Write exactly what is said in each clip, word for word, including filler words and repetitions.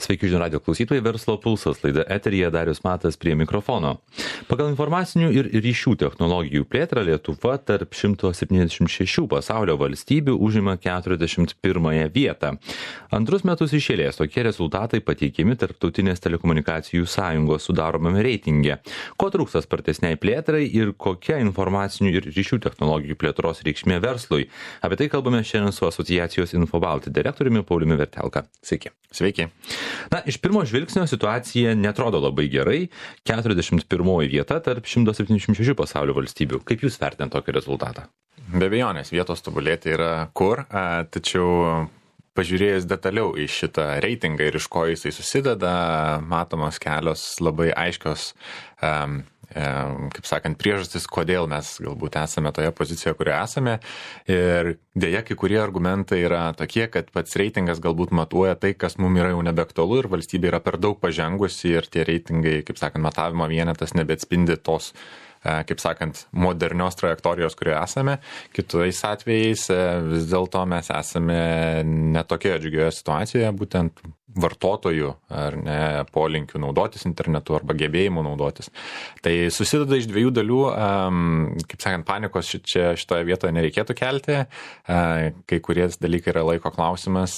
Sveiki žinių radijo klausytojai, Verslo pulsas, laida eteryje, Darius Matas prie mikrofono. Pagal informacinių ir ryšių technologijų plėtrą Lietuva tarp šimto septyniasdešimt šešių pasaulio valstybių užima keturiasdešimt pirmąją vietą. Antrus metus iš eilės tokie rezultatai pateikiami Tarptautinės telekomunikacijų sąjungos sudaromame reitinge. Ko trūksta spartesniai plėtrai ir kokia informacinių ir ryšių technologijų plėtros reikšmė verslui? Apie tai kalbame šiandien su asociacijos Infobalt direktoriumi Pauliumi Vertelka. Sveiki. Sveiki. Na, iš pirmo žvilgsnio situacija netrodo labai gerai. keturiasdešimt pirmoji vieta tarp šimto septyniasdešimt šešių pasaulio valstybių. Kaip jūs vertinate tokį rezultatą? Be abejonės, vietos tobulėti yra kur, a, tačiau pažiūrėjus detaliau į šitą reitingą ir iš ko jisai susideda, matomos kelios labai aiškios um, kaip sakant, priežastis, kodėl mes galbūt esame toje pozicijoje, kurioje esame. Ir dėja, kai kurie argumentai yra tokie, kad pats reitingas galbūt matuoja tai, kas mums yra jau nebeaktualu ir valstybė yra per daug pažengusi ir tie reitingai, kaip sakant, matavimo vienetas nebeatspindi tos, kaip sakant, modernios trajektorijos, kurioje esame. Kitais atvejais vis dėlto mes esame netokioje džiugioje situacijoje, būtent vartotojų ar ne polinkių naudotis internetu arba gebėjimų naudotis. Tai susideda iš dviejų dalių, kaip sakant, panikos čia šitoje vietoje nereikėtų kelti, kai kurie dalykai yra laiko klausimas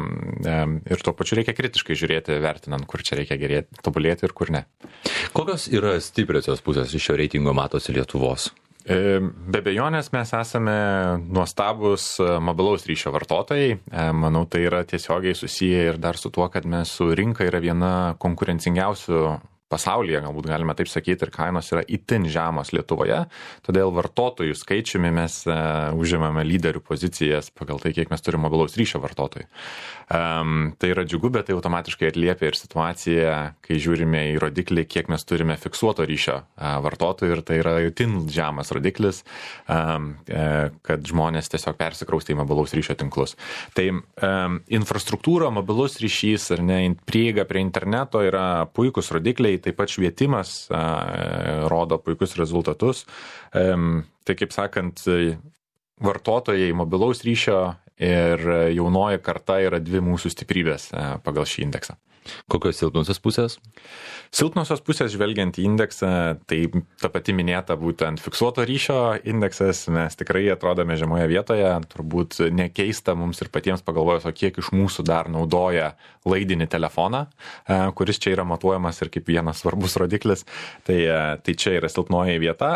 ir tuo pačiu reikia kritiškai žiūrėti, vertinant, kur čia reikia gerėti, tobulėti ir kur ne. Kokios yra stipriosios pusės iš šio reitingo matosi Lietuvos? Be abejonės mes esame nuostabus mobilaus ryšio vartotojai. Manau, tai yra tiesiogiai susiję ir dar su tuo, kad mes su rinka yra viena konkurencingiausių pasaulyje, galbūt galime taip sakyti, ir kainos yra itin žemos Lietuvoje. Todėl vartotojų skaičiumi mes uh, užimame lyderių pozicijas pagal tai, kiek mes turime mobilaus ryšio vartotojų. Um, tai yra džiugu, bet tai automatiškai atliepia ir situaciją, kai žiūrime į rodiklį, kiek mes turime fiksuoto ryšio uh, vartotojų, ir tai yra itin žemas rodiklis, um, uh, kad žmonės tiesiog persikraustė į mobilaus ryšio tinklus. Tai um, infrastruktūra, mobilus ryšys ar ne, prieiga prie interneto yra puikus rodikliai. Taip pat švietimas a, rodo puikus rezultatus. E, tai kaip sakant, vartotojai mobilaus ryšio ir jaunoji karta yra dvi mūsų stiprybės a, pagal šį indeksą. Kokios silpnosios pusės? Silpnosios pusės žvelgiant į indeksą, tai ta pati minėta būtent fiksuoto ryšio indeksas, mes tikrai atrodome žemoje vietoje, turbūt nekeista mums ir patiems pagalvojus, o kiek iš mūsų dar naudoja laidinį telefoną, kuris čia yra matuojamas ir kaip vienas svarbus rodiklis, tai, tai čia yra silpnoji vieta.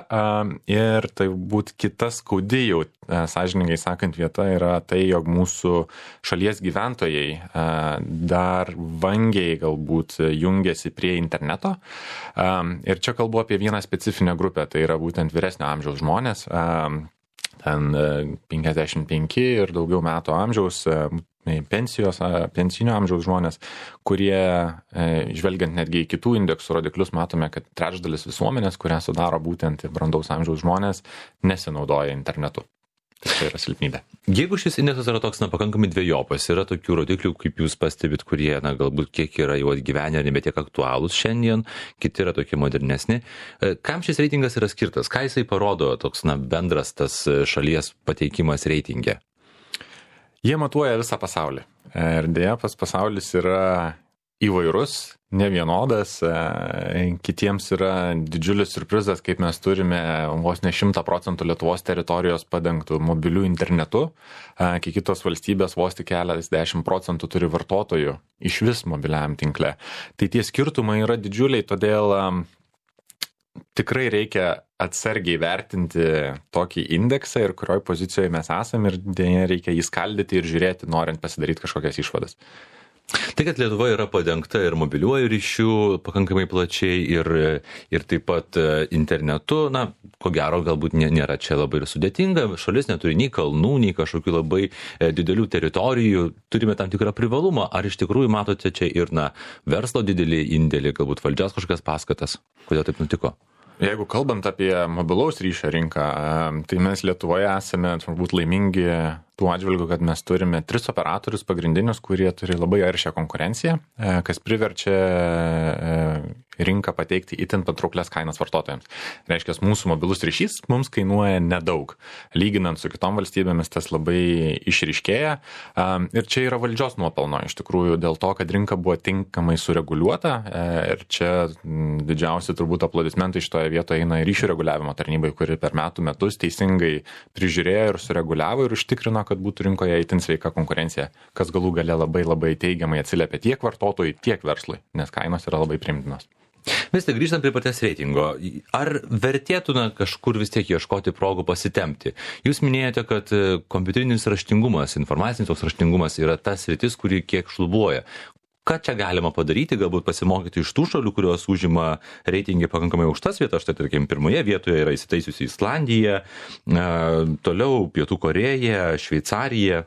Ir tai būt kita skaudi jau, sąžiningai sakant, vieta yra tai, jog mūsų šalies gyventojai dar vangiai galbūt jungiasi prie interneto. Ir čia kalbu apie vieną specifinę grupę, tai yra būtent vyresnio amžiaus žmonės, ten penkiasdešimt penki ir daugiau metų amžiaus, pensijos, pensinio amžiaus žmonės, kurie, žvelgiant netgi į kitų indeksų rodiklius, matome, kad trečdalis visuomenės, kurią sudaro būtent brandaus amžiaus žmonės, nesinaudoja internetu. Tai yra silpnybė. Jeigu šis indeksas yra toks, na, pakankamai dvejopas, yra tokių rodiklių, kaip jūs pastebit, kurie, na, galbūt kiek yra jau atgyvenę, nebe tiek aktualūs šiandien, kiti yra tokie modernesni. Kam šis reitingas yra skirtas? Ką jisai parodo, toks, na, bendras tas šalies pateikimas reitinge? Jie matuoja visą pasaulį. Ir dėja, pas pasaulis yra įvairus, nevienodas, kitiems yra didžiulis surprizas, kaip mes turime vos ne šimtą procentų Lietuvos teritorijos padengtų mobilių internetu, kai kitos valstybės vos tik keliasdešimt procentų turi vartotojų iš vis mobiliajam tinkle. Tai tie skirtumai yra didžiuliai, todėl tikrai reikia atsargiai vertinti tokį indeksą ir kurioj pozicijoje mes esame, ir dėja reikia jį skaldyti ir žiūrėti, norint pasidaryti kažkokias išvadas. Tai, kad Lietuva yra padengta ir mobiliuoju ryšiu pakankamai plačiai ir, ir taip pat internetu, na, ko gero, galbūt nėra čia labai ir sudėtinga. Šalis neturi nei kalnų, nei kažkokių labai didelių teritorijų. Turime tam tikrą privalumą. Ar iš tikrųjų matote čia ir, na, verslo didelį indėlį, galbūt valdžios kažkokias paskatas? Kodėl taip nutiko? Jeigu kalbant apie mobilaus ryšio rinką, tai mes Lietuvoje esame turbūt laimingi tuo atžvilgiu, kad mes turime tris operatorius pagrindinius, kurie turi labai aršią konkurenciją, kas priverčia rinką pateikti itin patrauklias kainas vartotojams. Reiškia, mūsų mobilus ryšys mums kainuoja nedaug. Lyginant su kitom valstybėmis tas labai išryškėja. Ir čia yra valdžios nuopelno iš tikrųjų dėl to, kad rinka buvo tinkamai sureguliuota. Ir čia didžiausi turbūt aplodismentai šitoje vietoje eina ryšių reguliavimo tarnybai, kuri per metų metus teisingai prižiūrėjo ir sureguliavo ir užtikrino, kad būtų rinkoje itin sveika konkurencija, kas galų gale labai labai teigiamai atsiliepia tiek vartotojui, tiek verslui, nes kainos yra labai priimtinos. Vis tik grįžtant prie paties reitingo, ar vertėtų na, kažkur vis tiek ieškoti progų pasitempti? Jūs minėjote, kad kompiuterinis raštingumas, informacinis toks raštingumas yra tas sritis, kuri kiek šlubuoja. Ką čia galima padaryti, galbūt pasimokyti iš tų šalių, kurios užima reitingai pakankamai aukštas vietas, štai tarkim pirmoje vietoje yra įsitaisiusi Islandija, e, toliau Pietų Korėja, Šveicarija.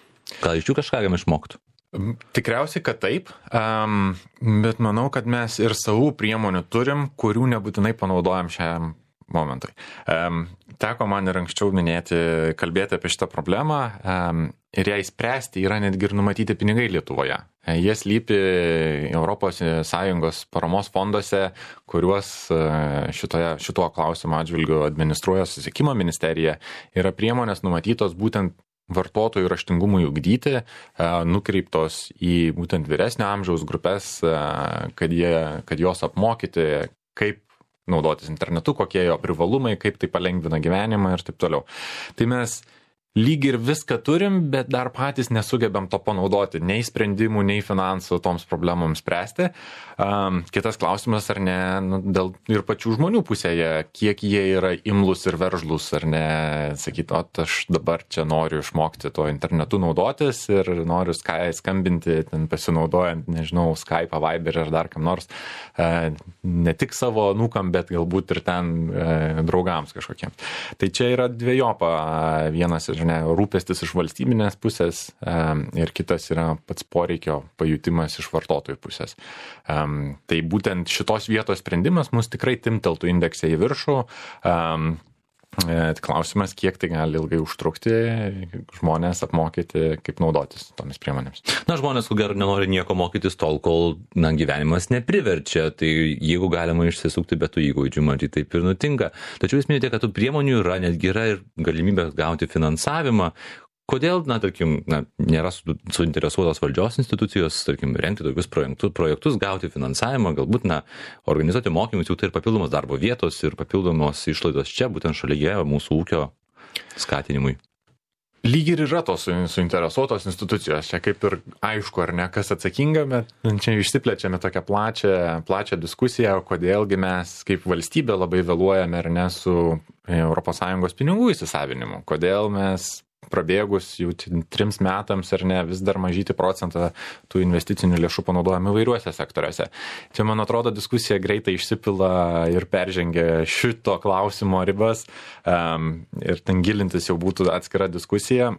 Gal iš jų kažką galime išmokti? Tikriausiai, kad taip, um, bet manau, kad mes ir savų priemonių turim, kurių nebūtinai panaudojam šiam momentui. Um, teko man ir anksčiau minėti, kalbėti apie šitą problemą um, ir ją įspręsti yra netgi ir numatyti pinigai Lietuvoje. Jie slypi Europos Sąjungos paramos fonduose, kuriuos šitoje, šituo klausimo atžvilgiu administruoja Susisiekimo ministerija. Yra priemonės numatytos būtent vartotojų raštingumui ugdyti, nukreiptos į būtent vyresnio amžiaus grupės, kad, jie, kad jos apmokyti, kaip naudotis internetu, kokie jo privalumai, kaip tai palengvina gyvenimą ir taip toliau. Tai mes lyg ir viską turim, bet dar patys nesugebėm to panaudoti, nei sprendimų, nei finansų toms problemams spręsti. Um, kitas klausimas, ar ne, nu, dėl ir pačių žmonių pusėje, kiek jie yra imlus ir veržlus, ar ne, sakyti, o aš dabar čia noriu išmokti to internetu naudotis ir noriu Sky skambinti, ten pasinaudojant, nežinau, Skype, Viber ar dar kam nors, uh, ne tik savo anūkam, bet galbūt ir ten uh, draugams kažkokiems. Tai čia yra dvejopa, vienas ir ne, rūpestis iš valstybinės pusės um, ir kitas yra pats poreikio pajutimas iš vartotojų pusės. Um, tai būtent šitos vietos sprendimas mus tikrai timteltų indeksą į viršų. Um, Klausimas, kiek tai gali ilgai užtrukti, žmonės apmokyti, kaip naudotis tomis priemonėmis. Na, žmonės, ko gero, nenori nieko mokytis tol, kol na, gyvenimas nepriverčia. Tai jeigu galima išsisukti be tų įgūdžių, matyt, taip ir nutinka. Tačiau jūs minėjote, kad tų priemonių yra, netgi yra ir galimybė gauti finansavimą. Kodėl, na, tarkim, na, nėra suinteresuotos valdžios institucijos, tarkim, rengti tokius projektus, projektus, gauti finansavimą, galbūt, na, organizuoti mokymus, jau tai ir papildomos darbo vietos ir papildomos išlaidos čia, būtent šalyje mūsų ūkio skatinimui. Lyg ir yra tos suinteresuotos institucijos, čia kaip ir aišku, ar ne, kas atsakinga, bet čia išsiplečiame tokią plačią, plačią diskusiją, kodėlgi mes kaip valstybė labai vėluojame, ar ne, su Europos Sąjungos pinigų įsisavinimu, kodėl mes prabėgus jau trims metams ar ne, vis dar mažyti procentą tų investicinių lėšų panaudojami įvairiuose sektoriuose. Čia, man atrodo, diskusija greitai išsipila ir peržengia šito klausimo ribas um, ir ten gilintis jau būtų atskira diskusija,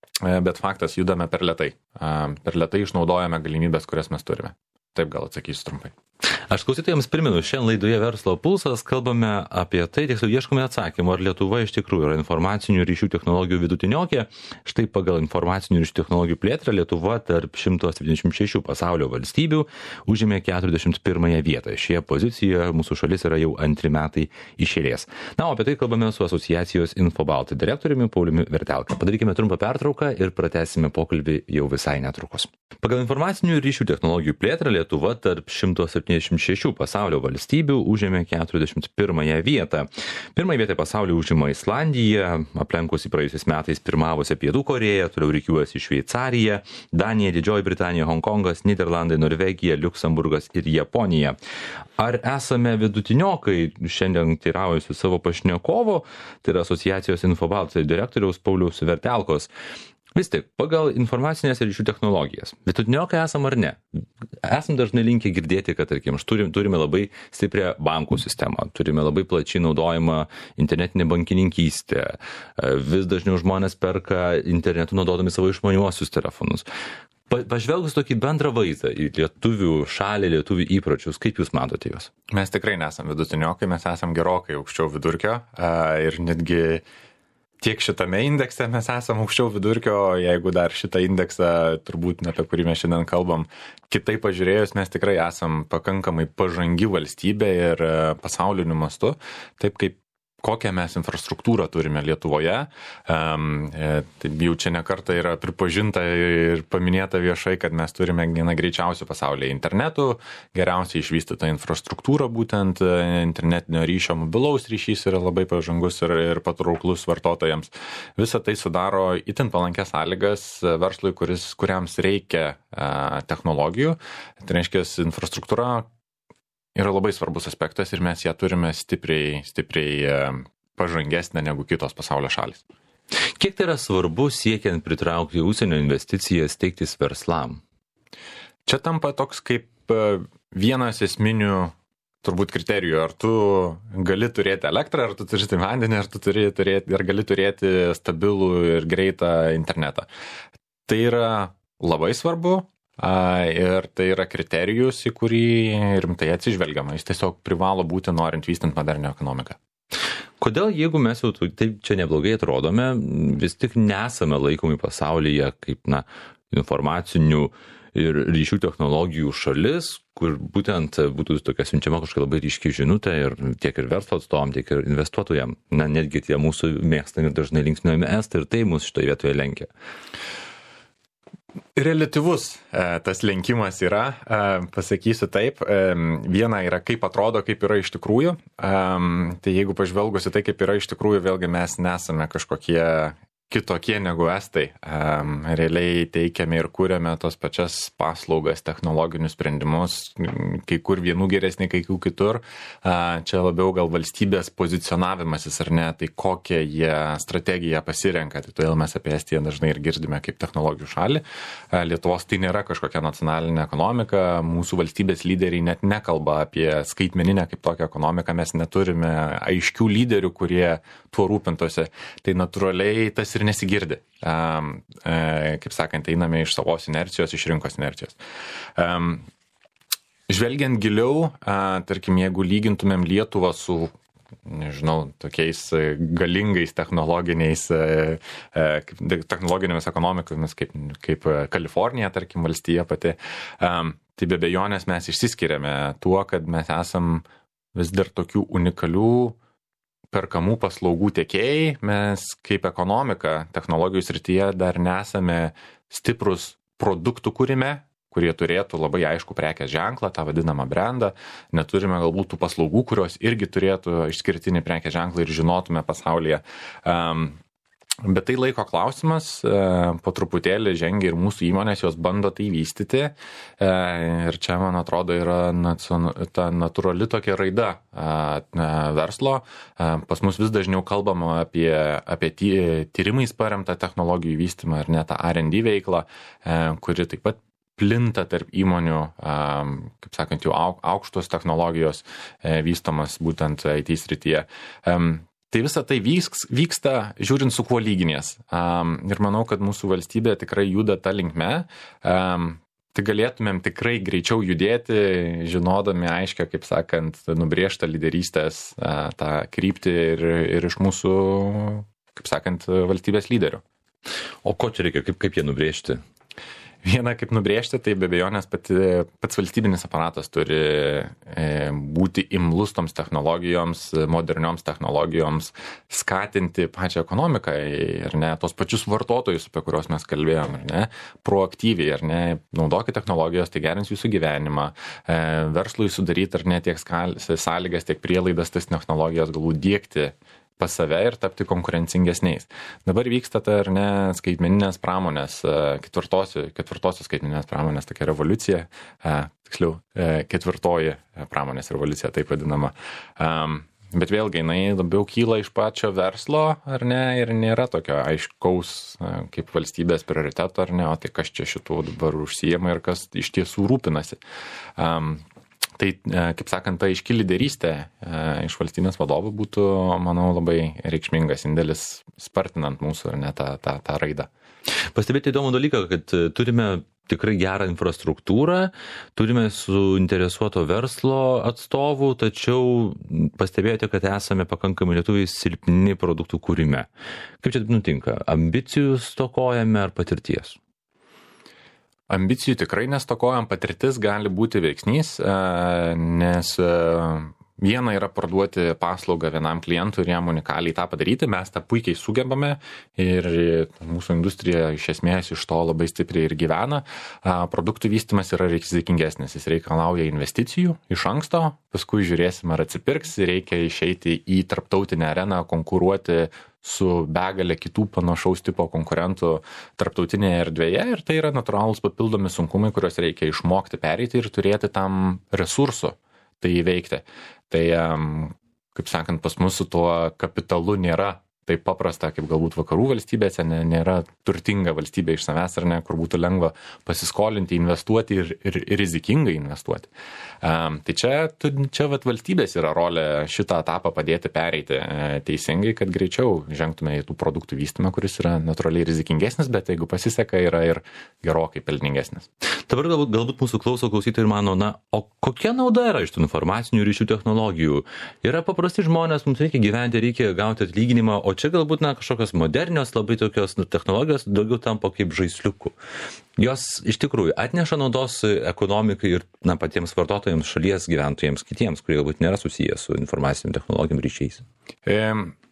bet faktas, judame per lėtai. Um, per lėtai išnaudojame galimybės, kurias mes turime. Taip gal atsakysiu trumpai. Aš klausytojams primenu, šiandien laidoje Verslo pulsas kalbame apie tai, tiksliau ieškome atsakymų, ar Lietuva iš tikrųjų yra informacinių ryšių technologijų vidutiniokė. Štai pagal informacinių ryšių technologijų plėtrą Lietuva tarp šimtas septyniasdešimt šešių pasaulio valstybių užėmė keturiasdešimt pirmąją vietą. Šioje pozicijoje mūsų šalis yra jau antri metai iš eilės. Na, o apie tai kalbame su asociacijos Infobalt direktoriumi Pauliumi Vertelka. Padarykime trumpą pertrauką ir pratęsime pokalbį jau visai netrukus. Pagal informacinių ryšių technologijų plėtrą Lietuva tarp šimtas septyniasdešimt šešių pasaulio valstybių užėmė keturiasdešimt pirmąją vietą. Pirmąją vietą pasaulyje užima Islandija, aplenkusi praėjusiais metais pirmavusią Pietų Korėją, toliau rikiuojasi Šveicarija, Danija, Didžioji Britanija, Honkongas, Nyderlandai, Norvegija, Liuksemburgas ir Japonija. Ar esame vidutiniokai? Šiandien teiraujuosi savo pašnekovo, tai yra asociacijos Infobalt direktoriaus Pauliaus Vertelkos. Vis tik, pagal informacinės ryšių technologijas, vidutiniokai esam ar ne? Esam dažnai linkę girdėti, kad, tarkim, turime, turime labai stiprią bankų sistemą, turime labai plačiai naudojimą internetinę bankininkystę, vis dažniau žmonės perka internetu naudodami savo išmaniuosius telefonus. Pažvelgus tokį bendrą vaizdą į lietuvių šalį, lietuvių įpročius, kaip jūs matote juos? Mes tikrai nesam vidutiniokai, mes esam gerokai aukščiau vidurkio ir netgi tiek šitame indekse mes esame aukščiau vidurkio, jeigu dar šitą indeksą, turbūt apie kurį mes šiandien kalbam, kitaip pažiūrėjus, mes tikrai esam pakankamai pažangi valstybė ir pasauliniu mastu, taip kaip kokią mes infrastruktūrą turime Lietuvoje. Um, tai jau čia nekartą yra pripažinta ir paminėta viešai, kad mes turime vieną greičiausių pasaulyje internetų, geriausiai išvystytą infrastruktūrą, būtent internetinio ryšio mobilaus ryšys yra labai pažangus ir, ir patrauklus vartotojams. Visą tai sudaro itin palankės sąlygas verslui, kuris, kuriams reikia uh, technologijų. Tai reiškia, infrastruktūra yra labai svarbus aspektas ir mes ją turime stipriai, stipriai pažangesnę negu kitos pasaulio šalis. Kiek tai yra svarbu siekiant pritraukti užsienio investicijas steigtis verslam? Čia tampa toks kaip vienas esminių turbūt kriterijų, ar tu gali turėti elektrą, ar tu turi vandenį, ar tu turi turėti, ar gali turėti stabilų ir greitą internetą. Tai yra labai svarbu. Ir tai yra kriterijus, į kurį rimtai atsižvelgiama. Jis tiesiog privalo būti, norint vystant modernią ekonomiką. Kodėl, jeigu mes jau taip čia neblogai atrodome, vis tik nesame laikomi pasaulyje kaip na, informacinių ir ryšių technologijų šalis, kur būtent būtų tokia siunčiama kažkokia labai ryški žinutė ir tiek ir verslo atstovam, tiek ir investuotojam. Na, netgi tie mūsų mėgstami dažnai linksniuojami estai ir tai mus šitoje vietoje lenkia. Reliatyvus tas lenkimas yra, pasakysiu taip, viena yra kaip atrodo, kaip yra iš tikrųjų, tai jeigu pažvelgus į tai, kaip yra iš tikrųjų, vėlgi mes nesame kažkokie kitokie negu estai. Um, realiai teikiame ir kūrėme tos pačias paslaugas, technologinius sprendimus, kai kur vienų geresnį, kai kur kitur. Uh, čia labiau gal valstybės pozicionavimasis ar ne, tai kokią jie strategiją pasirenka. Tai todėl mes apie Estiją dažnai ir girdime kaip technologijų šalį. Uh, Lietuvos tai nėra kažkokia nacionalinė ekonomika, mūsų valstybės lyderiai net nekalba apie skaitmeninę kaip tokią ekonomiką, mes neturime aiškių lyderių, kurie tuo rūpintuose. Tai natūraliai tas ir nesigirdi. Um, e, kaip sakant, einame iš savos inercijos, iš rinkos inercijos. Um, žvelgiant giliau, a, tarkim, jeigu lygintumėm Lietuvą su, nežinau, tokiais galingais technologiniais, e, e, technologinėmis ekonomikomis, kaip, kaip Kalifornija, tarkim, valstija pati, um, tai be abejonės mes išsiskiriame tuo, kad mes esam vis dar tokių unikalių perkamų paslaugų tiekėjai, mes kaip ekonomika technologijų srityje dar nesame stiprus produktų kūrime, kurie turėtų labai aišku prekės ženklą, tą vadinamą brandą, neturime galbūt tų paslaugų, kurios irgi turėtų išskirtinį prekės ženklą ir žinotume pasaulyje. Um, Bet tai laiko klausimas, po truputėlį žengia ir mūsų įmonės, jos bando tai vystyti ir čia, man atrodo, yra ta natūrali tokia raida verslo. Pas mus vis dažniau kalbama apie, apie tyrimais paremtą technologijų vystymą ir net tą R and D veiklą, kuri taip pat plinta tarp įmonių, kaip sakant, jau aukštos technologijos vystomas būtent I T srityje. Tai visa tai vyks, vyksta, žiūrint su kuo lyginės. Um, ir manau, kad mūsų valstybė tikrai juda tą linkme. Um, tai galėtumėm tikrai greičiau judėti, žinodami aiškę, kaip sakant, nubrėžtą lyderystės uh, tą kryptį ir, ir iš mūsų, kaip sakant, valstybės lyderių. O ko čia reikia, kaip, kaip jie nubrėžti? Viena, kaip nubrėžti, tai be abejonės pati, pats valstybinis aparatas turi e, būti imlus toms technologijoms, modernioms technologijoms, skatinti pačią ekonomiką ir ne, tos pačius vartotojus, apie kuriuos mes kalbėjom, ar ne, proaktyviai, ar ne, naudokite technologijos, tai gerins jūsų gyvenimą, e, verslui sudaryti, ar ne, tiek skal, sąlygas, tiek prielaidas tas technologijas galbūt diegti pas save ir tapti konkurencingesniais. Dabar vyksta ta, ar ne, skaitmeninės pramonės, ketvirtosios, ketvirtosios skaitmeninės pramonės tokia revoliucija, tiksliau, ketvirtoji pramonės revoliucija, taip vadinama. Bet vėlgi, jinai labiau kyla iš pačio verslo, ar ne, ir nėra tokio aiškaus kaip valstybės prioriteto, ar ne, o tai kas čia šitų dabar užsijema ir kas iš tiesų rūpinasi. Tai, kaip sakant, ta iški lyderystė iš valstybės vadovų būtų, manau, labai reikšmingas indėlis spartinant mūsų, ar ne, tą, tą, tą raidą. Pastebėti įdomų dalyką, kad turime tikrai gerą infrastruktūrą, turime suinteresuoto verslo atstovų, tačiau pastebėjote, kad esame pakankamai lietuviai silpni produktų kūrime. Kaip čia taip nutinka? Ambicijų stokojame ar patirties? Ambicijų tikrai nestokojam, patirtis gali būti veiksnys, nes viena yra parduoti paslaugą vienam klientui ir jam unikaliai tą padaryti, mes tą puikiai sugebame ir mūsų industrija iš esmės iš to labai stipriai ir gyvena. Produktų vystymas yra rizikingesnis, jis reikalauja investicijų iš anksto, paskui žiūrėsim ar atsipirks, reikia išeiti į tarptautinę areną, konkuruoti su begalė kitų panašaus tipo konkurentų tarptautinėje erdvėje ir tai yra natūralūs papildomi sunkumai, kuriuos reikia išmokti pereiti ir turėti tam resursų tai įveikti. Tai, kaip sakant, pas mus su tuo kapitalu nėra taip paprasta, kaip galbūt vakarų valstybėse, nėra turtinga valstybė iš savęs ar ne, kur būtų lengva pasiskolinti, investuoti ir, ir, ir rizikingai investuoti. Um, tai čia, čia vat, valstybės yra rolė šitą etapą padėti pereiti e, teisingai, kad greičiau žengtume į tų produktų vystymą, kuris yra natūraliai rizikingesnis, bet jeigu pasiseka, yra ir gerokai pelningesnis. Dabar galbūt, galbūt mūsų klauso klausytojai ir mano, na, o kokia nauda yra iš tų informacinių ryšių technologijų? Yra paprasti žmonės, mums reikia gyventi, reikia gauti atlyginimą, o čia galbūt, na, kažkokios modernios, labai tokios nu, technologijos daugiau tampa kaip žaisliukų. Jos iš tikrųjų atneša naudos ekonomikai ir, na, patiems vartotojams, šalies gyventojams, kitiems, kurie galbūt nėra susiję su informaciniam technologijom ryšiais. E,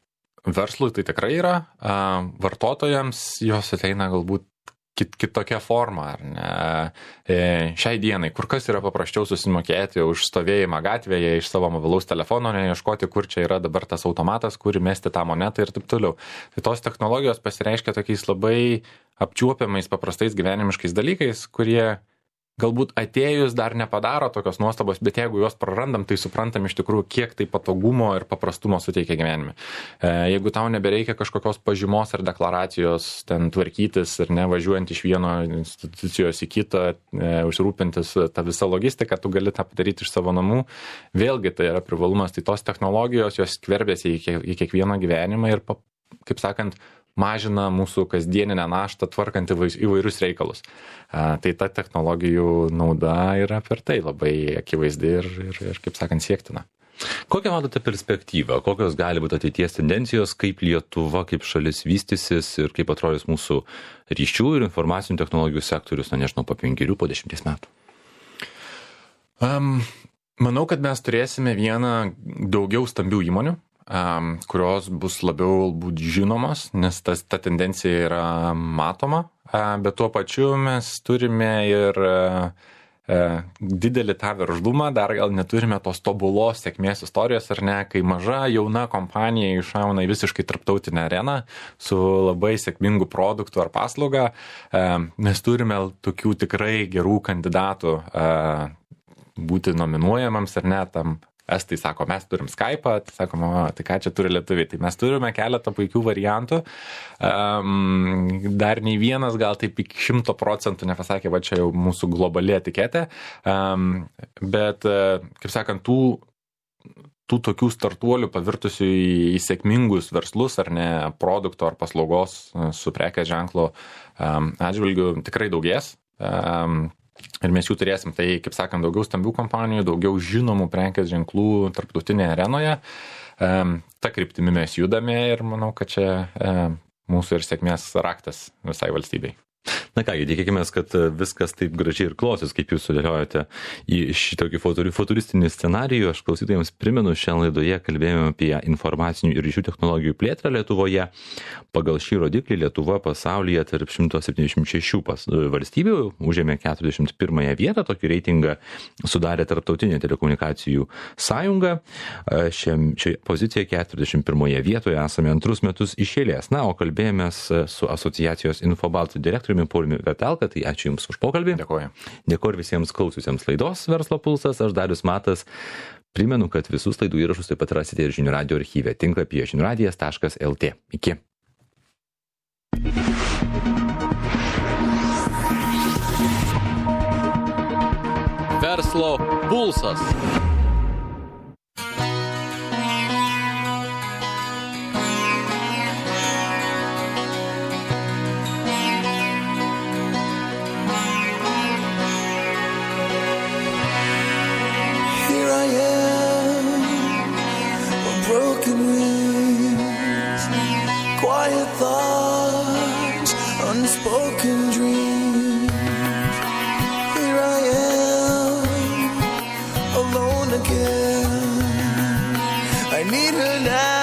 verslui tai tikrai yra, a, vartotojams jos ateina galbūt kit, kitokia forma, ar ne? E, šiai dienai, kur kas yra paprasčiau susimokėti už stovėjimą gatvėje iš savo mobilaus telefono, neieškoti, kur čia yra dabar tas automatas, kur įmesti tą monetą ir taip toliau. Tai tos technologijos pasireiškia tokiais labai apčiuopiamais, paprastais gyvenimiškais dalykais, kurie galbūt atėjus dar nepadaro tokios nuostabos, bet jeigu juos prarandam, tai suprantam iš tikrųjų, kiek tai patogumo ir paprastumo suteikia gyvenime. E, jeigu tau nebereikia kažkokios pažymos ar deklaracijos ten tvarkytis ir nevažiuojant iš vieno institucijos į kitą, e, užrūpintis tą visą logistiką, tu gali tą padaryti iš savo namų. Vėlgi tai yra privalumas, tai tos technologijos, jos skverbėsi į, į kiekvieną gyvenimą ir, kaip sakant, mažina mūsų kasdieninę naštą tvarkant įvairius reikalus. A, tai ta technologijų nauda yra per tai labai akivaizdi ir, ir, ir kaip sakant, siektina. Kokią matote perspektyvą? Kokios gali būti ateities tendencijos, kaip Lietuva, kaip šalis vystysis ir kaip atrodys mūsų ryšių ir informacinių technologijų sektorius, na nežinau, po penkerių, po dešimties metų? Um, manau, kad mes turėsime vieną daugiau stambių įmonių, Um, kurios bus labiau būt žinomos, nes tas, ta tendencija yra matoma, uh, bet tuo pačiu mes turime ir uh, uh, didelį tą veržlumą, dar gal neturime tos tobulos sėkmės istorijos, ar ne, kai maža jauna kompanija iššauna į visiškai tarptautinę areną su labai sėkmingu produktu ar paslauga. Uh, mes turime tokių tikrai gerų kandidatų uh, būti nominuojamams ar ne tam. Estai sako, mes turim Skype'ą, tai sakom, o, tai ką čia turi lietuviai. Tai mes turime keletą puikių variantų. Um, dar nei vienas gal taip iki šimto procentų nepasakė, va čia jau mūsų globali etiketė. Um, bet, kaip sakant, tų, tų tokių startuolių pavirtusių į, į sėkmingus verslus ar ne produkto ar paslaugos su prekės ženklo um, atžvilgiu tikrai daugės. Um, Ir mes jų turėsim, tai, kaip sakant, daugiau stambių kompanijų, daugiau žinomų prekės ženklų tarptautinėje arenoje. Ta kryptimi mes judame ir manau, kad čia mūsų ir sėkmės raktas visai valstybei. Na kągi, tikėkimės, kad viskas taip gražiai ir klosis, kaip jūs sudėliojate į šitokį futuristinį scenarijų. Aš klausytojams primenu, šiandien laidoje kalbėjome apie informacinių ir ryšių technologijų plėtrą Lietuvoje. Pagal šį rodiklį Lietuva pasaulyje tarp šimto septyniasdešimt šešių valstybių užėmė keturiasdešimt pirmąją vietą. Tokį reitingą sudarė Tarptautinė telekomunikacijų sąjunga. Šioje pozicijoje keturiasdešimt pirmoje vietoje esame antrus metus iš eilės. Na, o kalbėjomės su asociacijos Infobalt direktoriumi Pauliumi Vertelka, tai ačiū Jums už pokalbį. Dėkuoju. Dėkuoju visiems klausiusiems laidos Verslo pulsas, aš Darius Matas. Primenu, kad visus laidų įrašus taip pat rasite ir žinių radijo archyve tinklapyje žinių radijas taškas lt. Iki. Verslo pulsas. am, with broken wings, quiet thoughts, unspoken dreams. Here I am, alone again. I need her now.